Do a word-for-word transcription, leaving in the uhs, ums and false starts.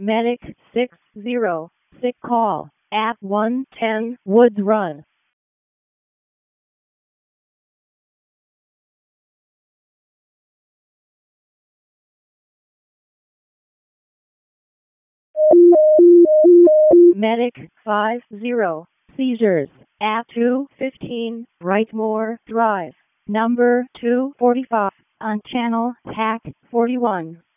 Medic six zero, sick call at one ten Woods Run. Medic five zero, seizures at two fifteen Wrightmore Drive, number two forty-five, on channel Hack forty-one.